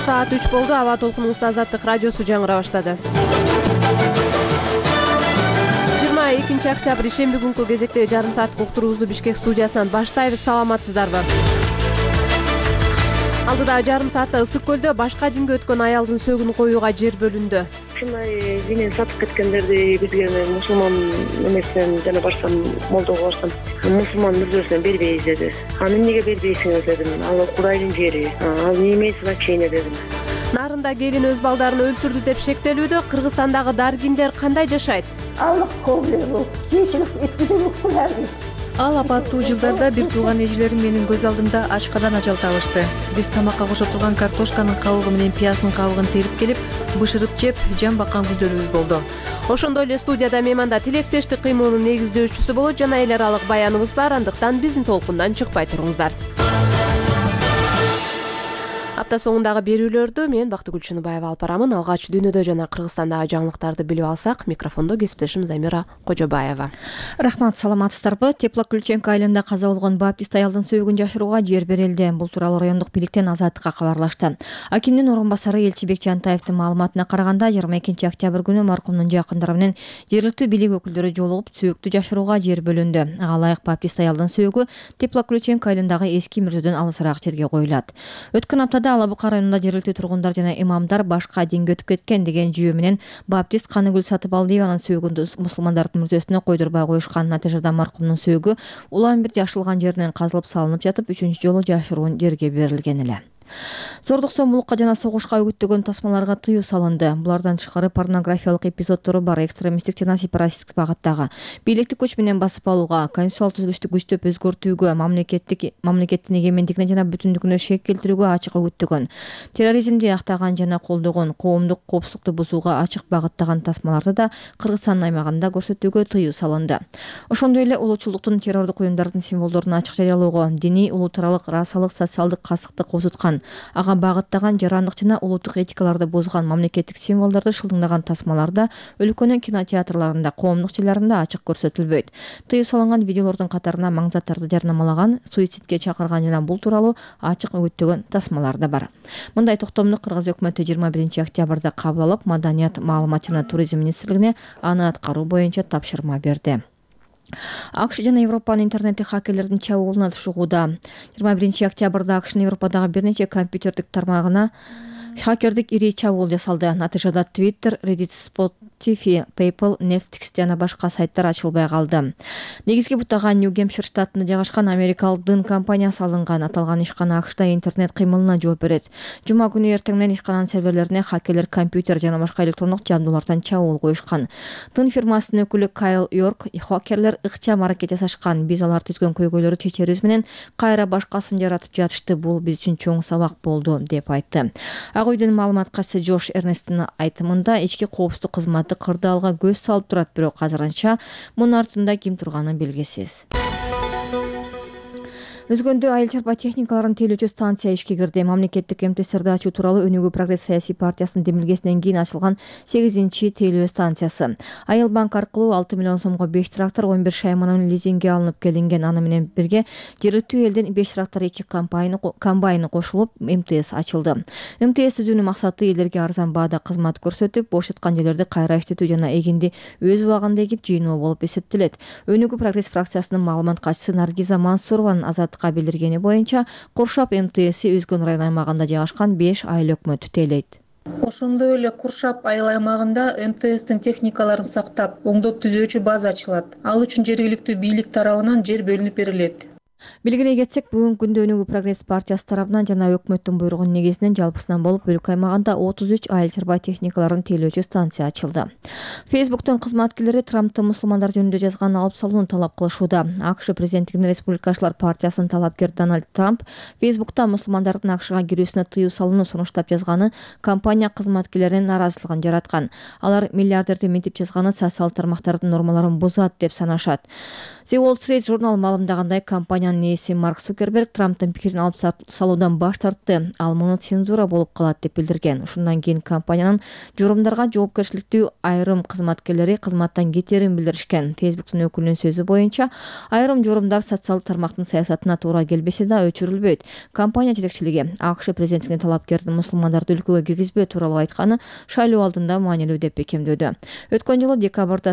Саат 3 болду. Аба толкунубузда Азаттык радиосу жаңыра баштады. 22 октябрь ишемби күнкү кезекте жарым сааттык уктуруубузду Бишкек студиясынан баштайбыз. Саламатсыздарбы? Алдыда жарым саатта Ысык көлдө башка динге өткөн аялдын сөөгүн коюуга жер бөлүндү. Ушундай динин сатып кеткендерди бизге мусулман эмесинен жана барсам, молдого барсам, мусулман мүрзөсүнөн бербейбиз деди. Эмнеге бербейсиңер дедим. Ал Кудайдын жери. Ал не имеет значения дедим. Нарында келин өз балдарын өлтүрдү деп шектелүүдө. Кыргызстандагы даргиндер кандай жашайт? Аллах көбүлү, кечилик этпеден укуларбы. Ал апаттуу жылдарда бир тууган эжелерим менин көз алдымда ачкадан ажал табышты. Биз тамакка кошо турган картошканын кабыгы менен пияздын кабыгын терип келип, бышырып жеп, жан баккан күндөрүбүз болду. Ошондой эле студияда мейманда тилектештик кыймылынын негиздөөчүсү болот жана эл аралык баяныбыз бар. Андыктан биздин толкундан чыкпай туруңуздар. Апта соңундагы берүүлөрдү мен Бактыгүл Чыныбаева алып барамын. Алгач дүйнөдө жана Кыргызстандагы жаңылыктарды билип алсак, микрофондо кесиптешим Замира Кожобаева. Рахмат, саламатсыздарбы? Теплокульченко айылында каза болгон баптист аялдын сөөгүн жашырууга жер берилди. Бул тууралуу райондук бийликтен Азаттыкка кабарлашты. Акимдин орун басары Элчибек Жантаевдин маалыматына караганда, 22 октябрь күнү маркумдун жакындары менен жергиликтүү бийлик өкүлдөрү жолугуп, сөөктү жашырууга жер бөлүндү. Ага ылайык баптист аялдын сөөгү Теплокульченко айылындагы эски мүрзөдөн алысыраак жерге коюлат. Өткөн аптада Алабука районунда жергиликтүү тургундар жана имамдар башка динге өтүп кеткен деген жүйө менен баптист Каныгүл Сатыбалдиеванын сөөгүн мусулмандардын мүрзөсүнө койдурбай коюшкан. Натыйжада маркумдун сөөгү улам бир жашылган жеринен казылып салынып жатып, 3-үncү жолу жашыруун жерге берилген эле. Зордук зомбулукка жана согушка үгүттөгөн тасмаларга тыюу салынды. Булардан тышкары порнографиялык эпизоддору бар экстремисттик жана сепаратисттик багыттагы бийликтик күч менен басып алууга, конституциялык түзүлүштү күчтөп өзгөртүүгө, мамлекеттин эгемендигине жана бүтүндүгүнө шек келтирүүгө ачык үгүттөгөн, терроризмди актаган жана колдогон, коомдук коопсуздукту бузууга ачык багыттаган тасмаларды да Кыргызстандын аймагында көрсөтүүгө тыюу салынды. Ошондой эле улуучулдуктун, террордук уюмдардын символдорун ачык жарыялоого, диний, улуутаралык, расалык, социалдык касыкты козуткан, ага багыттаган жарандык жана улуттук этикаларды бузган мамлекеттик символдорду шылдыңдаган тасмаларда өлкөнүн кинотеатрларында, коомдук жерлеринде ачык көрсөтүлбөйт. Тыюу салынган видеолордун катарына маңзаттарды жарнамалаган, суицидке чакырган жана бул тууралуу ачык үгүттөгөн тасмалар да бар. Мындай токтомду Кыргыз өкмөтү 21 октябрда кабыл алып, Маданият, маалымат жана туризм министрлигине аны аткаруу боюнча тапшырма берди. АКШ жана Европанын интернети хакерлердин чабуулуна тушугууда. 21 октябрда АКШнын Европадагы бир нече компьютердик тармагына хакердик ири чабуул жасалды. Натыйжада Twitter, Reddit, Spotify, PayPal, Netflix жана башка сайттар ачылбай калды. Негизги бутага Нью-Гэмпшир штатында жайгашкан америкалык дын компаниясы алынган. Аталган ишкана АКШда интернет кыймылына жооп берет. Жума күнү эртең менен ишкананын серверлерине хакерлер компьютер жана башка электрондук жабдуулардан чабуул коюшкан. Дын фирмасынын өкүлү Кайл Йорк, хакерлер ыкчам аракет жасашкан, биз алар түзгөн көйгөйлөрдү чечерибиз менен кайра башкасын жаратып жатышты, бул биз үчүн чоң сабак болду деп айтты. Ак үйдүн маалымат катчысы Джош Эрнесттин айтымында, ички коопсуздук кызматы кырдаалга көз салып турат, бирок азырынча мунун артында ким турганы белгисиз. Өзгөндө айыл чарба техникаларын тейлөөчү станция ишке кирди. Мамлекеттик МТСРди ачуу тууралуу Өнүгүү прогресс саясий партиясынын демилгесинен кийин ачылган 8-чи тейлөө станциясы. Айыл банк аркылуу 6 миллион сомго 5 трактор, 11 шайманын лизингге алынып келинген. Аны менен бирге жергиликтүү элден 5 трактор, 2 комбайны кошулуп МТС ачылды. МТС түзүүнүн максаты элдерге арзан баада кызмат көрсөтүп, бош жаткан жерлерди кайра иштетүү жана эгинди өз убагында эгип жыйноо болуп эсептелет. Өнүгүү прогресс фракциясынын маалымат катчысы Наргиза Мансурованын билдиргени боюнча, Куршап МТСи Өзгөн район аймагында жайгашкан 5 айыл өкмөтү тейлейт. Ошондой эле Куршап айыл аймагында МТСтин техникаларын сактап, оңдоп түзөөчү база ачылат. Ал үчүн жергиликтүү бийлик тарабынан жер бөлүнүп берилет. Белгилей кетсек, бүгүнкү күндө Өнүгүү прогресс партиясы тарабынан жана өкмөттүн буйругунун негизинен жалпысынан болуп өлкө аймагында 33 айыл чарба техникаларын тейлөөчү станция ачылды. Фейсбуктун кызматкерлери Трамптын мусулмандар жөнүндө жазганын алып салууну талап кылышууда. АКШ президенттигинин Республикачылар партиясынын талапкери Дональд Трамп Фейсбукта мусулмандардын АКШга кирүүсүнө тыюу салууну сунуштап жазганы компания кызматкерлеринин нааразычылыгын жараткан. Алар миллиардерди минтип жазганы социалдык тармактардын нормаларын бузат деп санашат. The Wall Street журнал маалымдагандай, компаниянын ээси Марк Цукерберг Трамптын пикирин алып салуудан баш тартты. Ал муну цензура болуп калат деп билдирген. Ушундан кийин компаниянын журумдарга жоопкерчиликтүү айрым кызматкерлери кызматтан кетерин билдиришкен. Facebook'тун өкүлүнүн сөзү боюнча, айрым журумдар социалдык тармактын саясатына туура келбесе да өчүрүлбөйт. Компания жетекчилиги АКШ президентине талапкердин мусулмандарды өлкөгө киргизбөө тууралуу айтканы шайлоо алдында маанилүү деп бекемдөдү. Өткөн жылы декабрда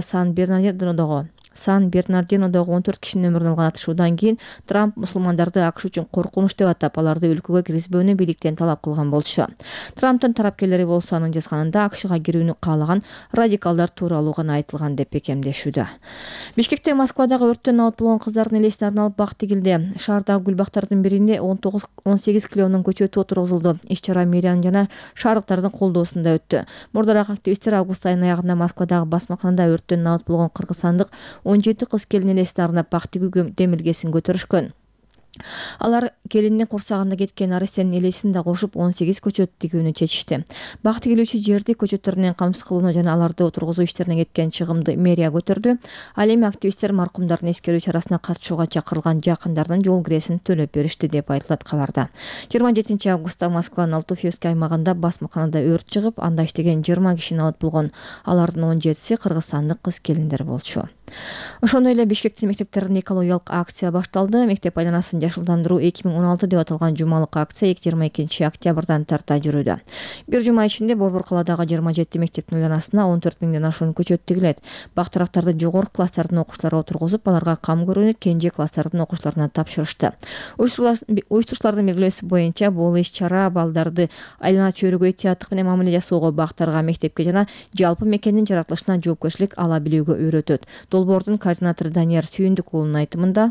Сан-Бернардинодогу 14 кишинин өмүрүн алган атышуудан кийин Трамп мусулмандарды АКШ үчүн коркунуч деп атап, аларды өлкөгө киргизбөөнү бийликтен талап кылган болчу. Трамптын тарапкерлери болсо анын жазганында АКШга кирүүнү каалаган радикалдар тууралуу гана айтылган деп бекемдешүүдө. Бишкекте Москвадагы өрттөн абат болгон кыздардын элесине арналып бак тигилди. Шаардагы гүл бактардын биринде 18 килонун көчөтү отургузулду. Иш-чара мэриянын жана шаардыктардын колдоосунда өттү. Мурдараак активисттер август айынын аягында Москвадагы басмаканада өрттөн абат болгон кыргызстандык 17 кыз келин элесине арнап бак тигүү демилгесин көтөрүшкөн. Алар келиндин курсагында кеткен арестенин элесин да кошуп 18 көчөт тигүүнү чечишти. Бак тигилүүчү жерди көчөттөрүнөн камсыз кылууну жана аларды отургузуу иштерине кеткен чыгымды мэрия көтөрдү. Ал эми активисттер маркумдардын эскерүү чарасына катышууга чакырылган жакындардын жол киресин төлөп беришти деп айтылат кабарда. 27 августта Москванын Алтуфьевский аймагында басмаканада өрт чыгып, анда иштеген 20 киши абат болгон. Алардын 17си кыргызстандык кыз келиндер болчу. Ошондой эле Бишкектин мектептеринде экологиялык акция башталды. Мектеп айланасын жашылдандыруу 2016 деп аталган жумалык акция 22 октябрдан тарта жүрүүдө. Бир жума ичинде Борбор калаадагы 27 мектептин айланасына 14 миңден ашуун көчөт тигилет. Бактырактарды жогорку класстардын окуучулары отургузуп, аларга кам көрүүнү кенже класстардын окуучуларына тапшырышты. Уюштуруучулардын белгилөөсү боюнча бул иш-чара балдарды айлана чөйрөгө этиаттык менен мамиле жасоого, бактарга, мектепке жана жалпы мекендин жаратылышына жоопкерчилик ала билүүгө үйрөтөт. Долбоордун координатору Данияр Сүйүндүк уулунун айтымында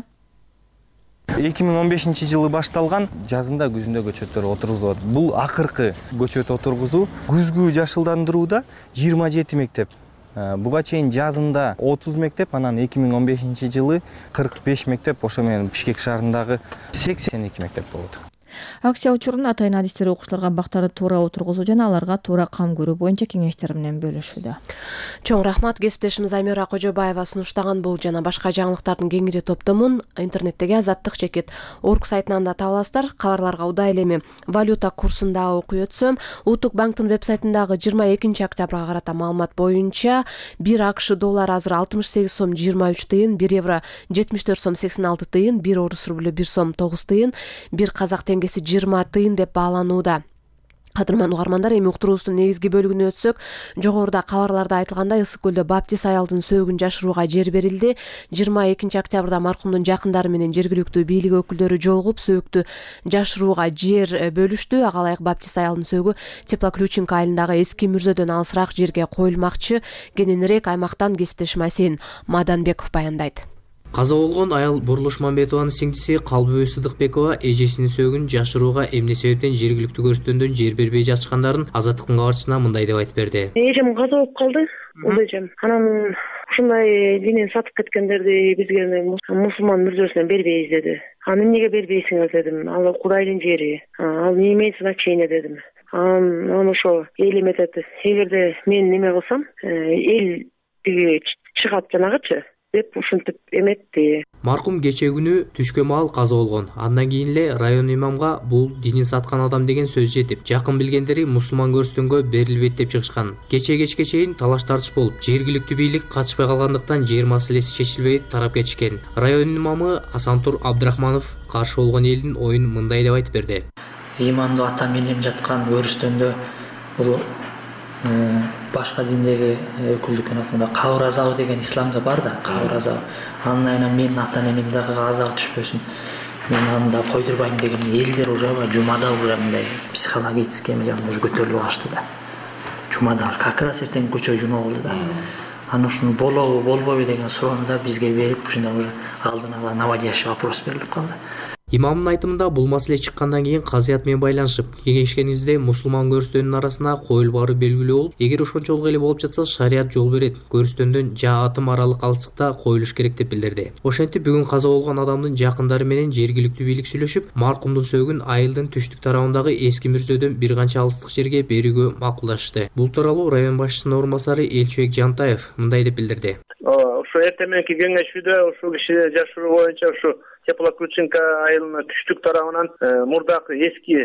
2015 жылы башталган, жазында күзүндө көчөттөр отургузулат. Бул акыркы көчөт отургузуу. Күзгү жашылдандырууда 27 мектеп. Буга чейин жазында 30 мектеп, анан 2015 жылы 45 мектеп, ошо менен Бишкек шаарындагы 82 мектеп болот. Акция учурунда атайын адистер окуучуларга бактарды туура отургузуу жана аларга туура кам көрүү боюнча кеңештер менен бөлүшүүдө. Чоң рахмат, кесиптешimiz Аймира Кожобаева сунуштаган бул жана башка жаңылыктардын кеңири топтомун интернеттеги azаттык.org сайтынан да таба аласыздар. Кабарларга удай эле валюта курсунда окуй өтсөм, Улуттук банктын вебсайтындагы 22 октябрга карата маалымат боюнча 1 АКШ доллары азыр 68 сом 23 тыйын, 1 евро 74 сом 86 тыйын, 1 орус рублю 1 сом 9 тыйын, 1 казак теңгеси 20 тыйын деп бааланууда. Кадырман угармандар, эми уктуруубуздун негизги бөлүгүнө өтсөк, жогоруда кабарларда айтылгандай Ысык көлдө баптист аялдын сөөгүн жашырууга жер берилди. 22 октябрда маркумдун жакындары менен жергиликтүү бийлик өкүлдөрү жолугуп сөөктү жашырууга жер бөлүштү. Ага ылайык баптист аялдын сөөгү Теплоключенко айылындагы эски мүрзөдөн алысыраак жерге коюлмакчы. Кененирээк аймактан кесиптешим Асен Маданбеков баяндайт. Каза болгон аял Бурулуш Мамбетованын сиңдиси Калбыбай Сыдыкбекова эжесинин сөөгүн жашырууга эмне себептен жергиликтүү көрүстөндөн жер бербей жатышкандарын Азаттыктын кабарчысына мындай деп айтып берди. Эжем каза болуп калды, эжем. Анан ушундай динин сатып кеткендерди бизге мусулман мүрзөсүнөн бербейбиз деди. Аны эмнеге бербейсиңер дедим. Ал Кудайдын жери. Ал не имеет значения дедим. Анан ошо эл эметет. Эгерде мен неме кылсам, эл тиги чыгат жанагычы деп ушинтип эметти. Маркум кечээ күнү түшкө маал каза болгон. Андан кийин эле район имамга бул динин саткан адам деген сөз жетип, жакын билгендери мусулман көрүстөнгө берилбейт деп чыгышкан. Кечээ кечке чейин талаш тартыш болуп, жергиликтүү бийлик катышпай калгандыктан жер маселеси чечилбей тарап кетишкен. Район имамы Асантур Абдрахманов каршы болгон элдин оюн мындай деп айтып берди. Имамдуу ата менен жаткан көрүстөндө бул башка диндеги өкүлдүккө атканда кабыр азабы деген исламда бар да, кабыр азабы. Анын айынан менин ата энемин дагы азабы түшпөсүн. Мен аны да койдурбайм деген элдер уже жумада уже мындай психологический уже көтөрүлүп алышты да. Жумада как раз эртең көчө жума болду да. Аны ушуну болобу болбойбу деген суроону да бизге берип, ушундай уже алдын ала наводящий вопрос берилип калды. Имамдын айтымында бул маселе чыккандан кийин казыят менен байланышып, кеңешкенибизде мусулман көрүстөөнүн арасына коюлбары белгилүү болуп, эгер ошончолук эле болуп жатса шарият жол берет. Көрүстөндөн жаа атым аралык алыстыкта коюлуш керек деп билдирди. Ошентип бүгүн каза болгон адамдын жакындары менен жергиликтүү бийлик сүйлөшүп, маркумдун сөөгүн айылдын түштүк тарабындагы эски мүрзөдөн бир канча алыстык жерге берүүгө макулдашты. Бул тууралуу район башчысынын орун басары Элчибек Жантаев мындай деп билдирди. Ушу эртең мененки кеңешүүдө ушу киши жашыруу боюнча ушу Теплоключенко айылына түштүк тарабынан мурдакы эски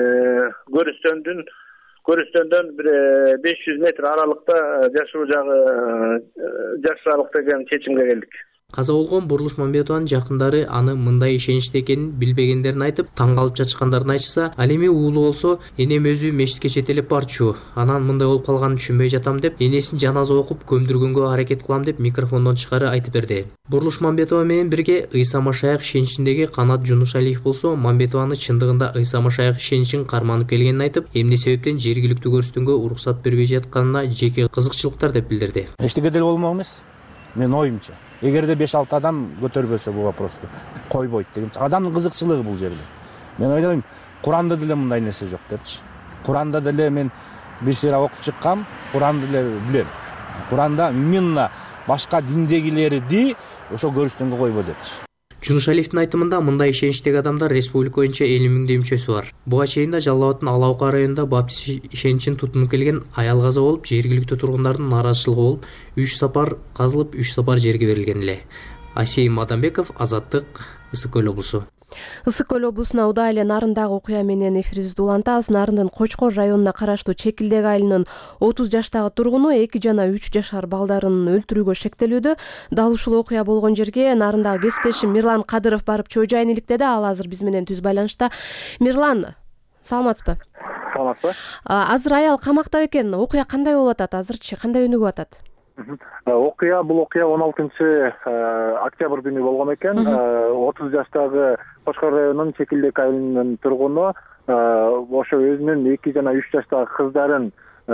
көрүстөндөн бир 500 метр аралыкта жашыруу жагы жашыралык деген чечимге келдик. Каза болгон Бурулуш Мамбетованын жакындары аны мындай ишеничте экенин билбегендерин айтып, таң калып жатышкандарын айтышса, ал эми уулу болсо, энем өзү мечитке жетелеп барчу. Анан мындай болуп калганын түшүнбөй жатам деп, энесин жаназа окуп көмдүргөнгө аракет кылам деп микрофондон тышкары айтып берди. Бурулуш Мамбетова менен бирге Ыйса Машаях ишеничиндеги Канат Жунушалиев болсо, Мамбетованы чындыгында Ыйса Машаях ишеничин карманып келгенин айтып, эмне себептен жергиликтүү көрүстөнгө уруксат бербей жатканына жеке кызыкчылыктар деп билдирди. Эчтеке деле болмок эмес. Мен оюмча. Эгерде 5-6 адам көтөрбөсө бул вопросту, койбойт деген. Адамдын кызыкчылыгы бул жерде. Мен ойлойм, Куранда деле мындай нерсе жок депчи. Куранда деле мен бир сыйра окуп чыккам, Куранды деле билем. Куранда именно башка диндегилерди ошо көрүстөнгө койбо депчи. Жунушалиевдин айтымында мындай ишеничтеги адамдар республика боюнча 50 миңдей мүчөсү бар. Буга чейин да Жалал Абадтын Алаука районунда баптист ишеничин тутунуп келген аял каза болуп, жергиликтүү тургундардын нааразычылыгы болуп, 3 сапар казылып, 3 сапар жерге берилген эле. Асей Мадамбеков, Азаттык, Ысык Көл облусу. Ысык Көл облусуна удаай эле Нарындагы окуя менен эфирибизди улантабыз. Нарындын Кочкор районуна караштуу Чекилдек айылынын 30 жаштагы тургуну 2 жана 3 жашар балдарын өлтүрүүгө шектелүүдө. Дал ушул окуя болгон жерге Нарындагы кесиптешим Мирлан Кадыров барып чоо жайын иликтеди. Ал азыр биз менен түз байланышта. Мирлан, саламатсызбы? Саламатсызбы. Азыр аял камакта экен. Окуя кандай болуп атат? Азырчы кандай өнүгүп атат? Бул окуя 16-октябрь күнү болгон экен. 30 жаштагы Кочкор районунун Чекилдек айылынын тургуну ошо өзүнүн 2 жана 3 жаштагы кыздарын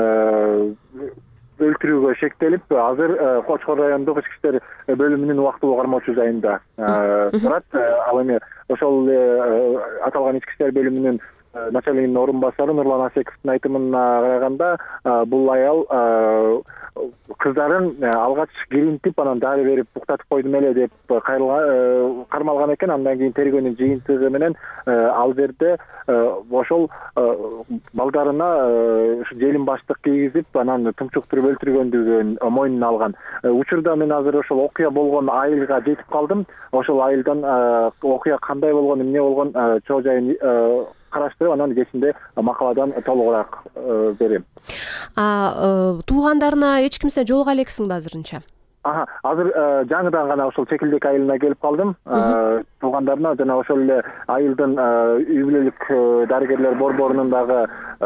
өлтүрүүгө шектелип, азыр Кочкор райондук ички иштер бөлүмүнүн убактылуу кармоочу жайында турат. Ал эми ошол аталган ички иштер бөлүмүнүн начальнигинин орун басары Нурлан Асековдун айтымына караганда, бул аял кыздарын алгач киринтип, анан дары берип буктатып койдум эле деп кармалган экен. Андан кийин тергөөнүн жыйынтыгы менен ал жерде ошол балдарына желим баштык кийгизип, анан тумчуктуруп өлтүргөндүгүн мойнуна алган. Учурда мен азыр ошол окуя болгон айылга жетип калдым. Ошол айылдан окуя кандай болгон, эмне болгон чоо жайын караштырып, анан кечинде макаладан толугураак берем. Туугандарына эч кимсе жолуга элексиңби азырынча? Азыр жаңыдан гана ошол Чекилдек айылына келип калдым. Туугандарына жана ошол эле айылдын үй бүлөлүк дарыгерлер борборунундагы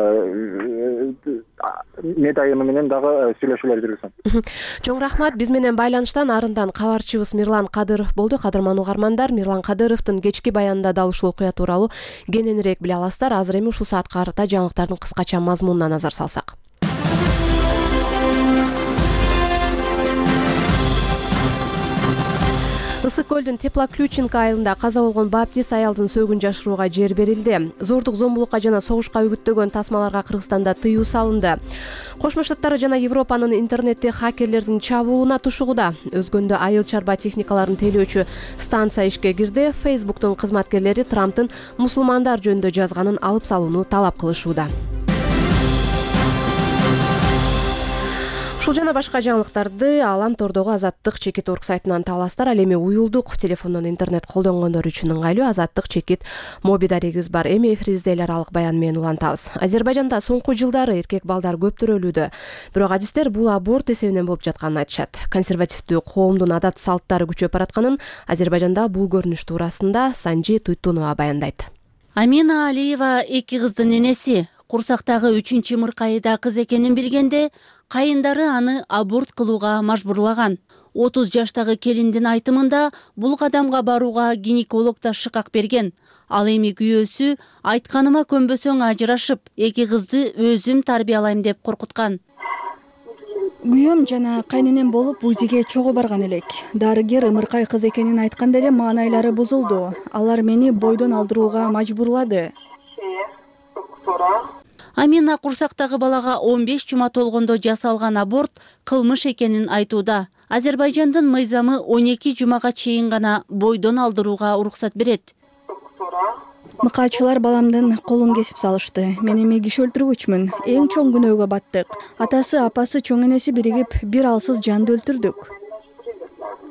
медайымы менен дагы сүйлөшүүлөр жүргүзөм. Чоң рахмат. Биз менен байланыштан Нарындан кабарчыбыз Мирлан Кадыров болду. Кадырман угармандар, Мирлан Кадыровдун кечки баянында дал ушул окуя тууралуу кененирээк биле аласыздар. Азыр эми ушул саатка карата жаңылыктардын кыскача мазмунуна назар салсак. Ысык Көлдүн Теплоключенко айылында каза болгон баптист аялдын сөөгүн жашырууга жер берилди. Зордук, зомбулукка жана согушка үгүттөгөн тасмаларга Кыргызстанда тыюу салынды. Кошмо Штаттар жана Европанын интернетти хакерлердин чабуулуна тушугуда. Өзгөндө айыл чарба техникаларын тейлөөчү станция ишке кирди. Facebooktун кызматкерлери Трамптын мусулмандар жөнүндө жазганын алып салууну талап кылышууда. Ушул жана башка жаңылыктарды Алам Тордогу Азаттык чекит орг сайтынан таба аласыздар. Ал эми уюлдук телефондон интернет колдонгондор үчүн ыңгайлуу Азаттык чекит моби дарегибиз бар. Эми эфирибизде эл аралык баян менен улантабыз. Азербайжанда соңку жылдары эркек балдар көп төрөлүүдө. Бирок адистер бул аборт эсебинен болуп жатканын айтышат. Консервативдүү коомдун адат салттары күчөп баратканын Азербайжанда бул көрүнүш туурасында Санжи Туйтунова баяндайт. Амина Алиева 2 кыздын энеси. Курсактагы 3-мыркайда кыз экенин билгенде кайындары аны аборт кылууга мажбурлаган. 30 жаштагы келиндин айтымында бул кадамга барууга гинеколог да шыкак берген. Ал эми күйөөсү айтканыма көнбөсөң ажырашып, 2 кызды өзүм тарбиялайм деп коркуткан. Күйөөм жана кайненем болуп УЗИге чогуу барган элек. Дарыгер ымыркай кыз экенин айтканда эле маанайлары бузулду. Алар мени бойдон алдырууга мажбурлады. Амина курсактагы балага 15 жума толгондо жасалган аборт кылмыш экенин айтууда. Азербайжандын мыйзамы 12 жумага чейин гана бойдон алдырууга уруксат берет. Мыкаачылар баламдын колун кесип салышты. Мен эми киши өлтүргүчмүн. Эң чоң күнөөгө баттык. Атасы, апасы, чоң энеси биригип бир алсыз жанды өлтүрдүк.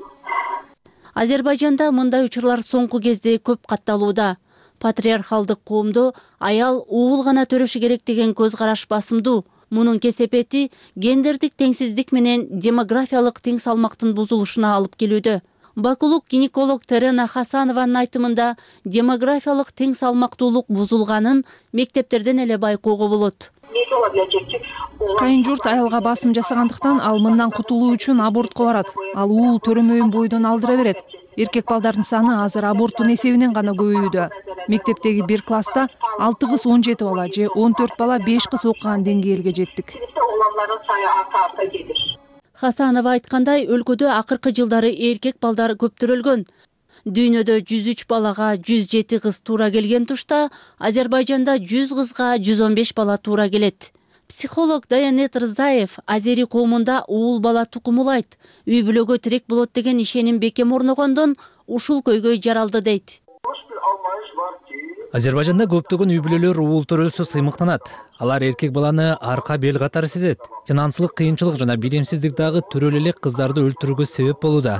Азербайжанда мындай учурлар соңку кезде көп катталууда. Патриархалдык коомдо аял уул гана төрөшү керек деген көз караш басымдуу. Мунун кесепети гендердик теңсиздик менен демографиялык тең салмактын бузулушуна алып келүүдө. Бакулук гинеколог Терена Хасанованын айтымында демографиялык тең салмактуулук бузулганын мектептерден эле байкоого болот. Кайын журт аялга басым жасагандыктан ал мындан кутулуу үчүн абортко барат. Ал уул төрөмөйүн бойдон алдыра берет. Эркек балдардын саны азыр аборттун эсебинен гана көбөйүүдө. Мектептеги бир класста 6 кыз 17 бала же 14 бала 5 кыз окуган деңгээлге жеттик. Хасанова айткандай, өлкөдө акыркы жылдары эркек балдар көптөрөлгөн. Дүйнөдө 103 балага 107 кыз туура келген тушта, Азербайжанда 100 кызга 115 бала туура келет. Психолог Даянет Рзаев азери коомунда уул бала тукумулайт, үй бүлөгө тирек болот деген ишеним бекем орногондон ушул көйгөй жаралды дейт. Азербайжанда көптөгөн үй бүлөлөр уул төрөлсө сыймыктанат. Алар эркек баланы арка бел катары сезет. Финансылык кыйынчылык жана билимсиздик дагы төрөлө элек кыздарды өлтүрүүгө себеп болууда.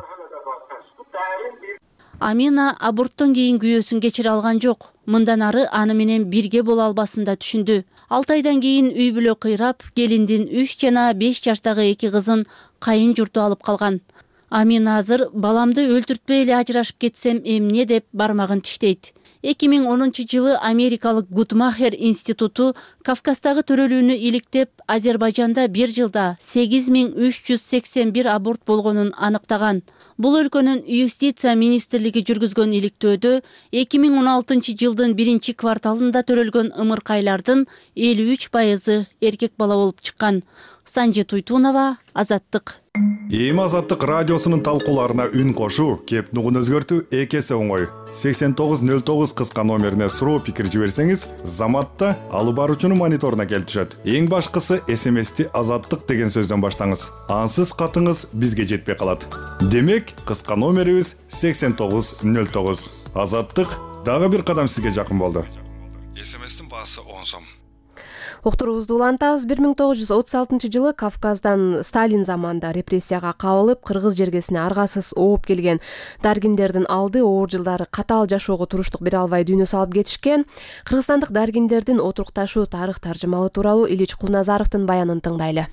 Амина аборттон кийин күйөөсүн кечире алган жок. Мындан ары аны менен бирге боло албасын да түшүндү. 6 айдан кийин үй бүлө кыйрап, келиндин 3 жана 5 жаштагы 2 кызын кайын журту алып калган. Амина азыр баламды өлтүртпөй эле ажырашып кетсем эмне деп бармагын тиштейт. 2010 жылы Америкалык Гутмахер институту Кавказдагы төрөлүүнү иликтеп, Азербайжанда бир жылда 8381 аборт болгонун аныктаган. Бул өлкөнүн юстиция министрлиги жүргүзгөн иликтөөдө 2016 жылдын 1 кварталында төрөлгөн ымыркайлардын 53% эркек бала болуп чыккан. Санжи Туйтунова, Азаттык. Эми Азаттык радиосунун талкууларына үн кошуу, кеп нугун өзгөртүү экесе оңой. 8909 кыска номерине суроо пикир жиберсеңиз, заматта алып баруучунун мониторуна келип түшөт. Эң башкысы СМСти Азаттык деген сөздөн баштаңыз. Ансыз катыңыз бизге жетпей калат. Демек, кыска номерибиз 8909. Азаттык дагы бир кадам сизге жакын болду. СМСтин баасы 10 сом. Уктуруубузду улантабыз. 1936 жылы Кавказдан Сталин заманында репрессияга кабылып, кыргыз жергесине аргасыз ооп келген даргиндердин алды оор жылдары катаал жашоого туруштук бере албай дүйнө салып кетишкен. Кыргызстандык даргиндердин отурукташуу тарых таржымалы тууралуу Илич Кулназаровдун баянын тыңдайлы.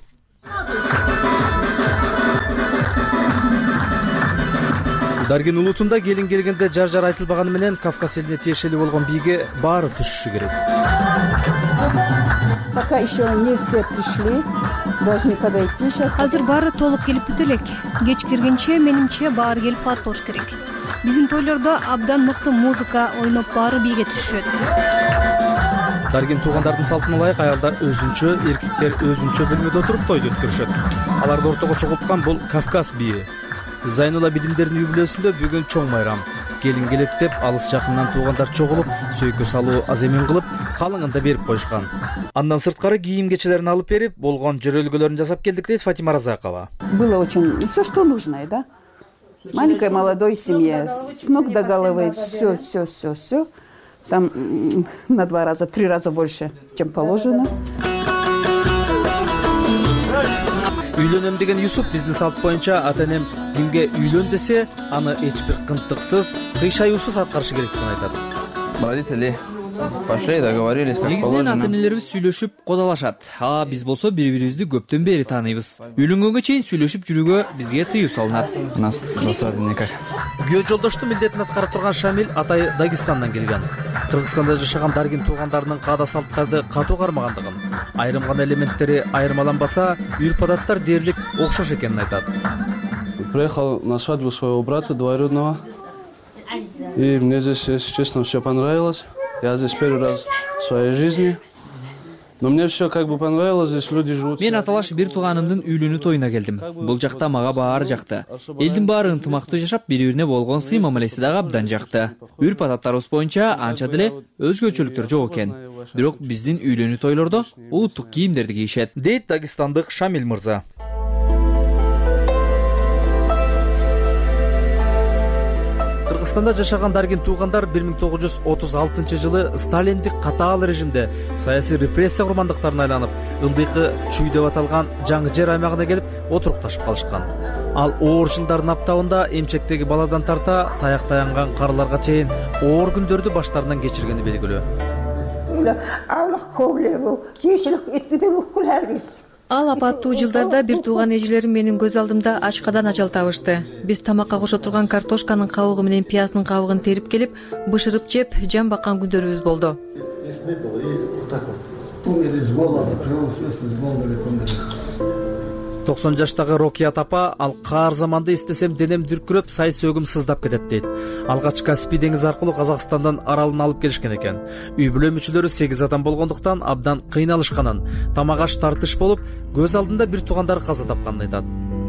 Даргин улутунда келин келгенде жар айтылбаганы менен Кавказ элине тиешелүү болгон бийге баары түшүшү керек. Пока еще не все пришли, должны подойти сейчас. Азыр баары толуп келип бүт элек. Кеч киргенче менимче баары келип кат болуш керек. Биздин тойлордо абдан мыкты музыка ойноп баары бийге түшүшөт. Даргин туугандардын салтына ылайык аялдар өзүнчө, эркектер өзүнчө бөлмөдө отуруп тойду өткөрүшөт. Аларды ортого чогулткан бул Кавказ бийи. Зайнула Бидимдердин үй бүлөсүндө бүгүн чоң майрам. Келин келет деп алыс жакындан туугандар чогулуп, сөйкө салуу аземин кылып, калыңында берип коюшкан. Андан сырткары кийим кечелерин алып берип, болгон жөрөлгөлөрүн жасап келдик дейт Фатима Разакова. Было очень все, что нужно, да? Маленькой молодой семье, с ног до головы, все. Там на 2 раза, 3 раза больше, чем положено. Үйлөнөм деген Юсуп биздин салт боюнча ата-энем кимге үйлөн десе, аны эч бир кынтыксыз, кыйшаюусуз аткарышы керектигин айтат. Родители пошли, договорились, как положено. Негизинен ата-энелерибиз сүйлөшүп, кодолошот. Биз болсо бири-бирибизди көптөн бери тааныйбыз. Үйлөнгөнгө чейин сүйлөшүп жүрүүгө бизге тыюу салынат. Нас досадно никак. Күйөө жолдоштун милдетин аткарып турган Шамил атайы Дагестандан келген. Кыргызстанда жашаган даргин туугандарынын каада салттарды катуу кармагандыгын, айрым гана элементтери айырмаланбаса, үрп-адаттар дээрлик окшош экенин айтат. Приехал на свадьбу своего брата двоюродного. И мне здесь, если честно, все понравилось. Я здесь первый раз в своей жизни. Но мне все как бы понравилось, здесь люди живут. Мен аталаш бир тууганымдын үйлөнүү тоюна келдим. Бул жакта мага баары жакты. Элдин баары ынтымактуу жашап, бири-бирине болгон сый мамилеси дагы абдан жакты. Үрп-адаттарыбыз боюнча анча деле өзгөчөлүктөр жок экен. Бирок биздин үйлөнүү тойлордо улуттук кийимдерди кийишет, дейт дагестандык Шамил мырза. Кыргызстанда жашаган Даргин туугандар 1936 жылы сталиндик катаал режимде саясий репрессия курмандыктарына айланып, ылдыйкы Чүй деп аталган жаңы жер аймагына келип отурукташып калышкан. Ал оор жылдардын аптабында эмчектеги баладан тарта таяк таянган карыларга чейин оор күндөрдү баштарынан кечиргени белгилүү. Ал апаттуу жылдарда бир тууган эжелерим менин көз алдымда ачкадан ажал табышты. Биз тамакка кошо турган картошканын кабыгы менен пияздын кабыгын терип келип, бышырып жеп, жан баккан күндөрүбүз болду. 90 жаштагы Рокият апа, ал каар заманды эстесем денем дүркүрөп, сай сөөгүм сыздап кетет дейт. Алгач Каспий деңизи аркылуу Казакстандан аралын алып келишкен экен. Үй бүлө мүчөлөрү 8 адам болгондуктан абдан кыйналышканын, тамак аш тартыш болуп, көз алдында бир туугандары каза тапканын айтат.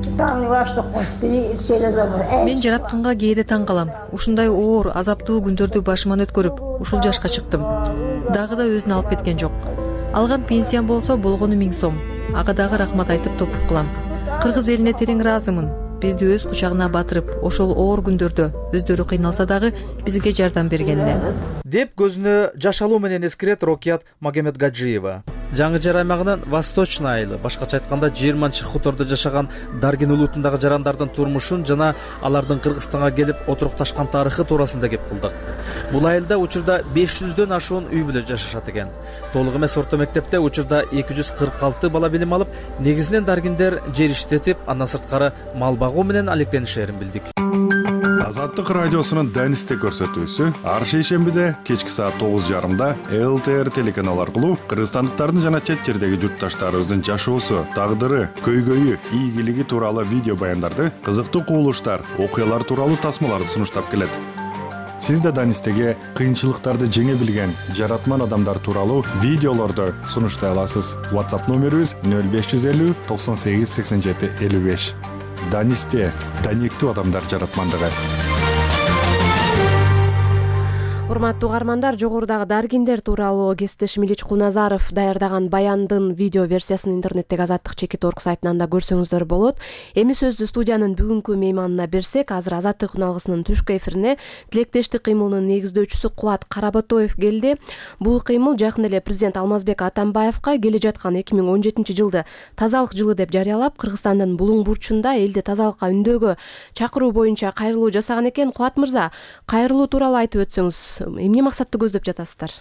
Мен жаратканга кээде таң калам. Ушундай оор, азаптуу күндөрдү башыман өткөрүп, ушул жашка чыктым. Дагы да өзүн алып кеткен жок. Алган пенсиям болсо болгону 1000 сом. Ага дагы рахмат айтып топук кылам. Кыргыз элине терең ыраазымын. Бизди өз кучагына батырып, ошол оор күндөрдө өздөрү кыйналса дагы бизге жардам бергенине. Деп көзүнө жаш алуу менен эскирет Рокият Магомедгаджиева. Жаңы жер аймагынын Восточный айылы, башкача айтканда 20 хутордо жашаган Даргин улутундагы жарандардын турмушун жана алардын Кыргызстанга келип отурукташкан тарыхы туурасында кеп кылдык. Бул айылда учурда 500дөн ашуун үй бүлө жашашат экен. Толук эмес орто мектепте учурда 246 бала билим алып, негизинен Даргиндер жер иштетип, андан сырткары мал багуу менен алектенишерин билдик. Азаттык радиосунун Данисте көрсөтүүсү ар шейшембиде кечки саат 9:30 ЛТР телеканал аркылуу кыргызстандыктардын жана чет жердеги журтташтарыбыздын жашоосу, тагдыры, көйгөйү, ийгилиги тууралуу видео баяндарды, кызыктуу кубулуштар, окуялар тууралуу тасмаларды сунуштап келет. Сиз да Данистеге кыйынчылыктарды жеңе билген жаратман адамдар тууралуу видеолорду сунуштай аласыз. WhatsApp номерибиз 0550 98 87 55. Данисте даниктүү адамдар жаратмандыгы. Урматтуу угармандар, жогорудагы Даргиндер тууралуу кесиптешим Илич Кулназаров даярдаган баяндын видео версиясын интернеттеги azattik.org сайтынан да көрсөңүздөр болот. Эми сөздү студиянын бүгүнкү мейманына берсек, азыр Азаттык үналгысынын түшкү эфирине тилектештик кыймылынын негиздөөчүсү Кубат Карабатоев келди. Бул кыймыл жакын эле президент Алмазбек Атамбаевка келе жаткан 2017 жылды тазалык жылы деп жарыялап, Кыргызстандын булуң бурчунда элди тазалыкка үндөөгө чакыруу боюнча кайрылуу жасаган экен. Кубат мырза, кайрылуу тууралуу айтып өтсөңүз. Эмне максатты көздөп жатасыздар?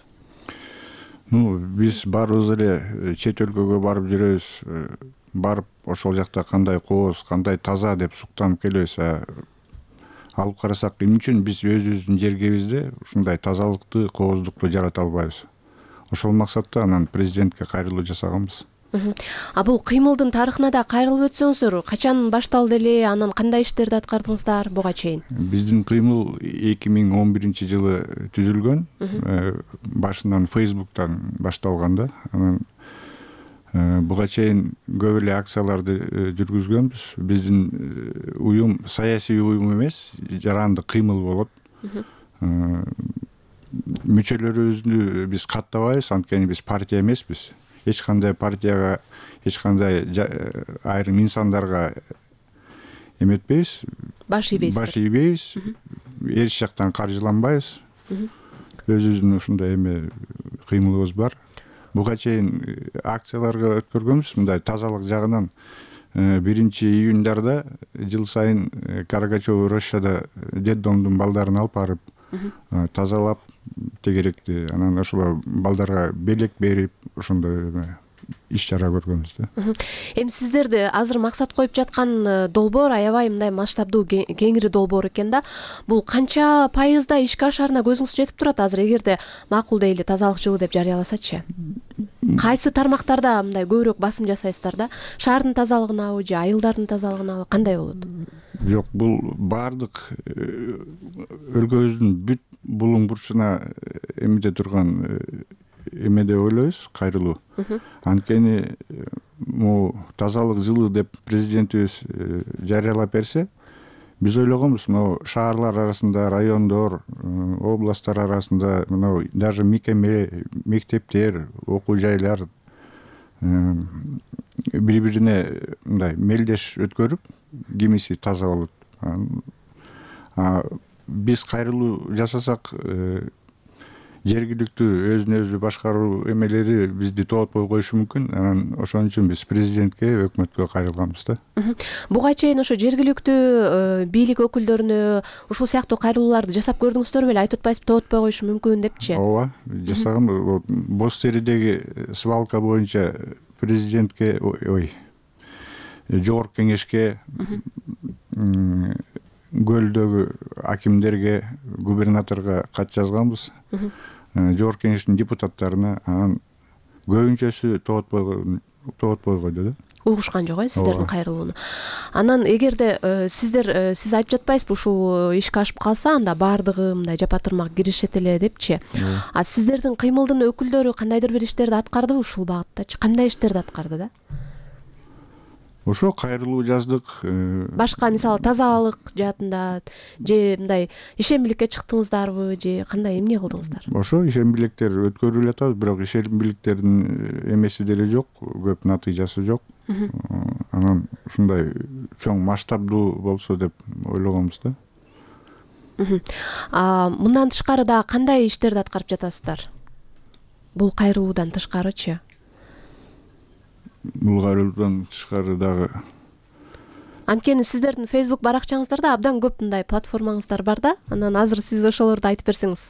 Биз баарыбыз эле чет өлкөгө барып жүрөбүз. Барып ошол жакта кандай кооз, кандай таза деп суктанып келебиз. Алып карасак, эмне үчүн биз өзүбүздүн жергебизде ушундай тазалыкты, кооздукту жарата албайбыз? Ошол максатта анан президентке кайрылуу жасаганбыз. Бул кыймылдын тарыхына да кайрылып өтсөңүздөр, качан башталды эле, анан кандай иштерди аткардыңыздар буга чейин? Биздин кыймыл 2011 жылы түзүлгөн. Башынан Facebook'тан башталган да. Анан буга чейин көп эле акцияларды жүргүзгөнбүз. Биздин уюм саясий уюм эмес, жарандык кыймыл болот. Мүчөлөрүбүздү биз каттабайбыз, анткени биз партия эмеспиз. Эч кандай партияга, эч кандай айрым инсандарга эметпейбиз. Баш ийбейбиз. Эч жактан каржыланбайбыз. Өзүбүздүн ушундай кыймылыбыз бар. Буга чейин акцияларга өткөргөнбүз. Мындай тазалык жагынан 1-июндарда жыл сайын Карагачево Рощада детдомдун балдарын алып барып тазалап тегеректи, анан ошол балдарга белек берип, ошондой иш чара көргөнбүз да. Эми сиздерди азыр максат коюп жаткан долбоор аябай мындай масштабдуу кеңири долбоор экен да. Бул канча пайызда ишке ашаарына көзүңүз жетип турат азыр, эгерде макул дейли тазалык жылы деп жарыяласачы? Кайсы тармактарда мындай көбүрөөк басым жасайсыздар да? Шаардын тазалыгынабы же айылдардын тазалыгынабы, кандай болот? Жок, бул баардык өлкөбүздүн бүт булуң бурчуна эмеде турган эмеде ойлойбуз, кайрылуу. Анткени могу тазалык жылы деп президентибиз жарыялап берсе, биз ойлогонбуз, могу шаарлар арасында, райондор, областтар арасында, мына даже мектептер, окуу жайлар бири-бирине мындай мелдеш өткөрүп, кимиси таза болот. биз кайрылуу жасасак жергиликтүү өзүн өзү башкаруу эмелери бизди тоотпой коюшу мүмкүн. Анан ошон үчүн биз президентке, өкмөткө кайрылганбыз да. Буга чейин ошо жергиликтүү бийлик өкүлдөрүнө ушул сыяктуу кайрылууларды жасап көрдүңүздөр беле? Айтып атпайсызбы, тоотпой коюшу мүмкүн депчи? Ооба, жасагам. Боз теридеги свалка боюнча президентке, жогорку кеңешке, көлдөгү акимдерге, губернаторго кат жазганбыз. Жогорку кеңештин депутаттарына, анан көбүнчөсү тоотпой койду да. Угушкан жок сиздердин кайрылууну. Анан эгерде сиз айтып жатпайсызбы, ушул ишке ашып калса, анда баардыгы мындай жапа-тырмак киришет эле депчи? А сиздердин кыймылдын өкүлдөрү кандайдыр бир иштерди аткардыбы ушул багыттачы? Кандай иштерди аткарды да? Ошо кайрылуу жаздык. Башка мисалы тазалык жаатында же мындай ишембиликке чыктыңыздарбы же кандай эмне кылдыңыздар? Ошо ишембиликтер өткөрүлүп атабыз, бирок ишембиликтердин эмеси деле жок, көп натыйжасы жок. Анан ушундай чоң масштабдуу болсо деп ойлогонбуз да. Мындан тышкары дагы кандай иштерди аткарып жатасыздар? Бул кайрылуудан тышкарычы? Бул кайрылуудан тышкары дагы анткени сиздердин Facebook баракчаңыздарда абдан көп мындай платформаңыздар бар да. Анан азыр сиз ошолорду айтып берсеңиз.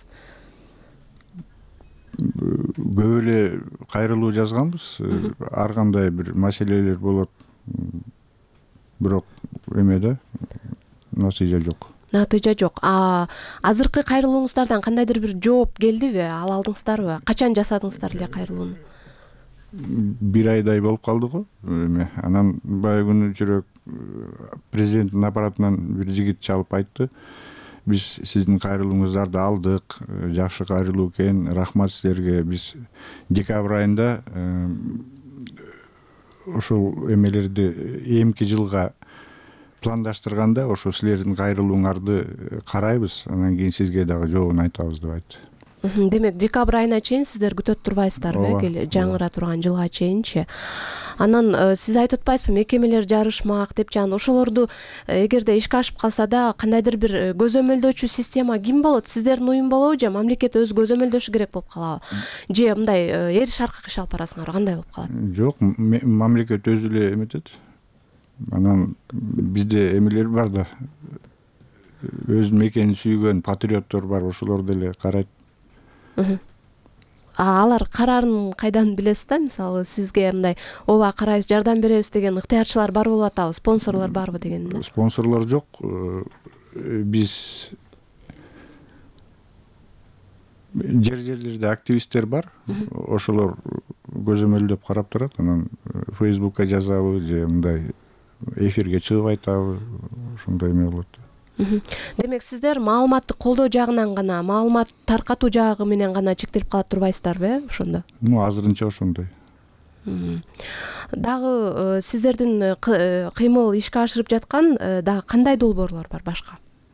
Көп эле кайрылуу жазганбыз. Ар кандай бир маселелер болот. Бирок эме да натыйжа жок. Натыйжа жок. Азыркы кайрылууңуздардан кандайдыр бир жооп келдиби? Ала алдыңыздарбы? Качан жасадыңыздар эле кайрылууну? 1 айдай болуп калды го. Анан баягы күнү жүрөк президенттин аппаратынан бир жигит чалып айтты. Биз сиздин кайрылууңуздарды алдык. Жакшы кайрылуу экен. Рахмат силерге. Биз декабрь айында ошол эмелерди эмки жылга пландаштырганда ошо силердин кайрылууңарды карайбыз. Анан кийин сизге дагы жообун айтабыз деп айтты. Демек, декабрь айына чейин сиздер күтөт турбайсыздарбы? Жаңыра турган жылга чейинчи. Анан сиз айтып атпайсызбы, мекемелер жарышмак депчи? Анан ошолорду эгерде ишке ашып калса да кандайдыр бир көзөмөлдөөчү система ким болот? Сиздердин уюм болобу же мамлекет өзү көзөмөлдөшү керек болуп калабы? Же мындай эриш аркак иш алып барасыңарбы? Кандай болуп калат? Жок, мамлекет өзү эле эметет. Анан бизде эмелер бар да. Өз мекенин сүйгөн патриоттор бар, ошолор деле карайт. Алар карарын кайдан билесиз да? Мисалы, сизге мындай ооба карайбыз, жардам беребиз деген ыктыярчылар бар болуп атабы, спонсорлор барбы деген? Спонсорлор жок. Биз жерлерде активисттер бар. Ошолор көзөмөлдөп карап турат. Анан Facebookка жазабы же мындай эфирге чыгып айтабы, ошондой эме болот. Демек, сиздер маалыматты колдоо жагынан гана, маалымат таркатуу жагы менен гана чектелип калат турбайсыздарбы, ошондо? Азырынча ошондой. Дагы сиздердин кыймыл ишке ашырып жаткан дагы кандай долбоорлор бар башка?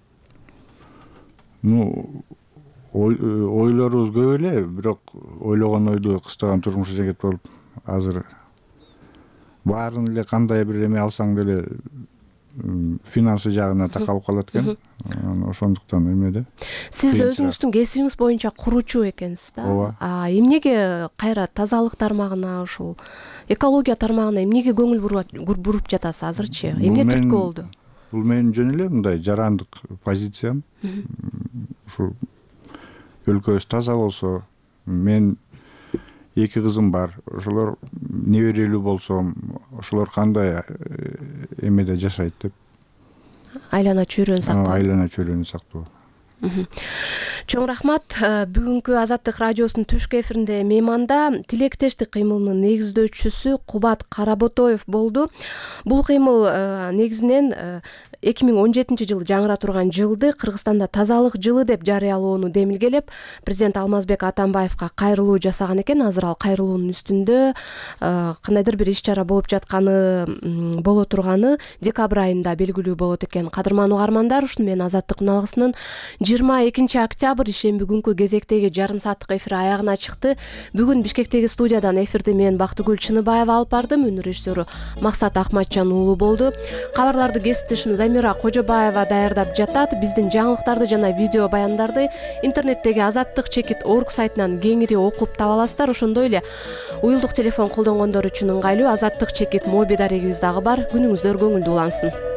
Ойлорубуз көп эле, бирок ойлогон ойду кыстаган турмуш жегет болуп, азыр баарын эле кандай бир эме алсаң деле финансы жагына такалып калат экен. Ошондуктан эме да. Сиз өзүңүздүн кесибиңиз боюнча куручу экенсиз да. Эмнеге кайра тазалык тармагына, ушул экология тармагына эмнеге көңүл буруп жатасыз азырчы? Эмне түрткү болду? Бул менин жөн эле мындай жарандык позициям. Ушул өлкөбүз таза болсо, мен 2 кызым бар. Ошолор неберелүү болсом, ошолор кандай эмеде жашайт деп. Айлана чөйрөнү сактоо. Айлана чөйрөнү сактоо. Чоң рахмат. Бүгүнкү Азаттык радиосунун түшкү эфиринде мейманда тилектештик кыймылынын негиздөөчүсү Кубат Каработоев болду. Бул кыймыл негизинен 2017 жылы жаңыра турган жылды Кыргызстанда тазалык жылы деп жарыялоону демилгелеп, президент Алмазбек Атамбаевка кайрылуу жасаган экен. Азыр ал кайрылуунун үстүндө кандайдыр бир иш-чара болуп жатканы, боло турганы декабрь айында белгилүү болот экен. Кадырман угармандар, ушуну менен Азаттык алгысынын 22 октябрь ишемби күнкү кезектеги жарым сааттык эфир аягына чыкты. Бүгүн Бишкектеги студиядан эфирди мен Бактыгүл Чыныбаева алып бардым. Үнү режиссеру Максат Акматжан уулу болду. Кабарларды кесиптешим Замира Кожобаева даярдап жатат. Биздин жаңылыктарды жана видео баяндарды интернеттеги Азаттык чекит org сайтынан кеңири окуп таба аласыздар. Ошондой эле уюлдук телефон колдонгондор үчүн ыңгайлуу Азаттык чекит моби дарегибиз дагы бар. Күнүңүздөр көңүлдүү улансын.